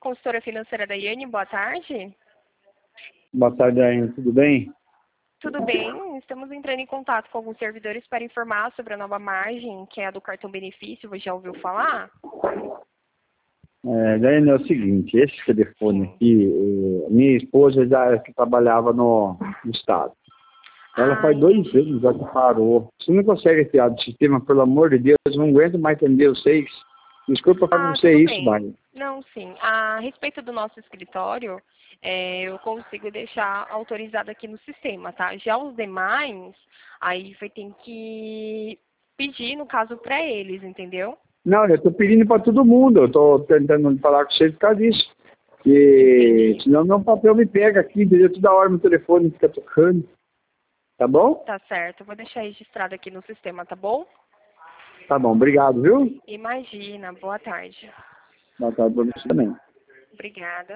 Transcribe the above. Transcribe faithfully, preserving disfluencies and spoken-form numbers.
Consultora financeira da Iane, boa tarde. Boa tarde, Aine. Tudo bem? Tudo bem, estamos entrando em contato com alguns servidores para informar sobre a nova margem, que é a do cartão benefício, você já ouviu falar? É, Aine, é o seguinte, esse telefone aqui, eh, minha esposa já que trabalhava no, no estado. Ela Ah, faz dois entendi. anos já que parou. Você não consegue tirar do sistema, pelo amor de Deus, eu não aguento mais atender vocês. Desculpa para Ah, não ser tudo isso, bem. Aine. Não, sim. A respeito do nosso escritório, é, eu consigo deixar autorizado aqui no sistema, tá? Já os demais, aí vai ter que pedir, no caso, para eles, entendeu? Não, eu estou pedindo para todo mundo, eu estou tentando falar com vocês por causa disso. Porque Entendi. senão meu papel me pega aqui, entendeu? Toda hora meu telefone fica tocando. Tá bom? Tá certo, eu vou deixar registrado aqui no sistema, tá bom? Tá bom, obrigado, viu? Imagina, boa tarde. Boa tarde para você também. Obrigada.